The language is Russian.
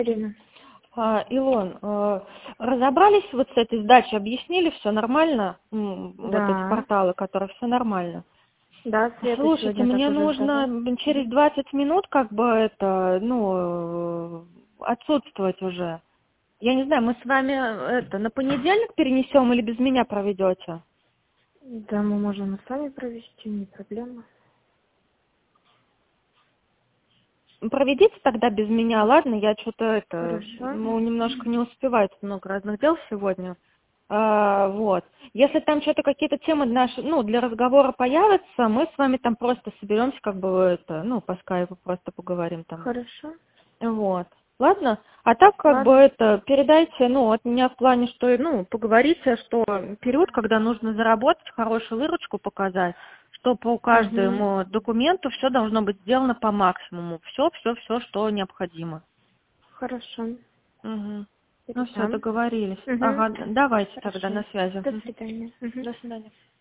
Ирина. Илон, разобрались вот с этой сдачей, объяснили, все нормально? Вот эти Да. порталы, которые все нормально. Да, Света Слушайте, сегодня так мне уже нужно сказала. через 20 минут как бы это, отсутствовать уже. Я не знаю, мы с вами на понедельник перенесем или без меня проведете? Да, мы можем и сами провести, не проблема. Проведите тогда без меня, ладно? Я что-то Хорошо. немножко не успеваю, тут много разных дел сегодня. Вот. Если там что-то какие-то темы для разговора появятся, мы с вами там просто соберемся, как бы по скайпу просто поговорим там. Хорошо. Вот. Ладно? А так Ладно. передайте, от меня в плане, что, поговорите, что период, когда нужно заработать, хорошую выручку показать, что по Угу. каждому документу все должно быть сделано по максимуму. Все, что необходимо. Хорошо. Угу. Ну все, Передам. договорились. Угу. Ага, давайте тогда Хорошо. на связи. До свидания. Угу. До свидания.